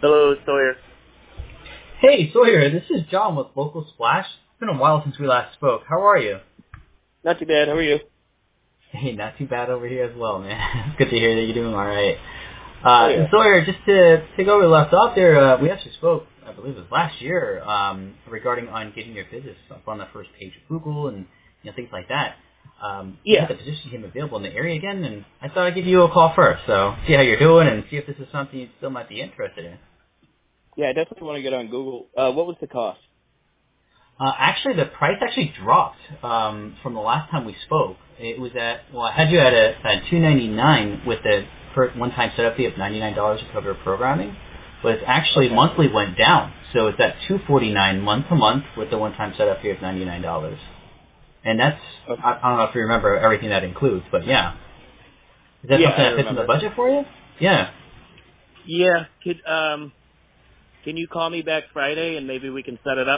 Hello, Sawyer. Hey, Sawyer, this is John with Local Splash. It's been a while since we last spoke. How are you? Not too bad. How are you? Hey, not too bad over here as well, man. It's good to hear that you're doing all right. Oh, yeah. And Sawyer, just to take over left off there, we actually spoke, I believe it was last year, regarding on getting your business up on the first page of Google and things like that. We Yeah. had the position came available in the area again, and I thought I'd give you a call first, so see how you're doing and see if this is something you still might be interested in. Yeah, I definitely want to get on Google. What was the cost? Actually, the price actually dropped from the last time we spoke. It was I had you at a $299 with the one-time setup fee of $99 to cover programming, but it's actually Okay. monthly went down, so it's at $249 month to month with the one-time setup fee of $99. And that's Okay. I don't know if you remember everything that includes, but yeah, is that Yeah, something I that fits in the remember. budget for you? Yeah. Yeah. Can you call me back Friday and maybe we can set it up?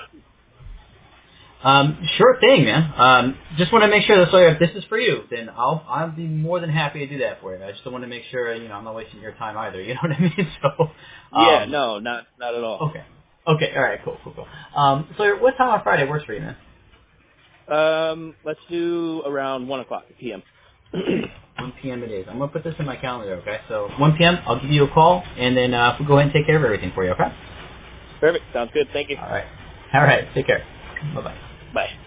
Sure thing, man. Just want to make sure that if this is for you, then I'll be more than happy to do that for you. I just don't want to make sure I'm not wasting your time either. You know what I mean? So, Yeah. No, not at all. okay, all right, cool. So what time on Friday works for you, man? Let's do around 1:00 p.m. 1 p.m. it is. I'm gonna put this in my calendar. Okay, so 1 p.m. I'll give you a call, and then we'll go ahead and take care of everything for you. Okay? Perfect. Sounds good. Thank you. All right. Take care. Bye bye. Bye.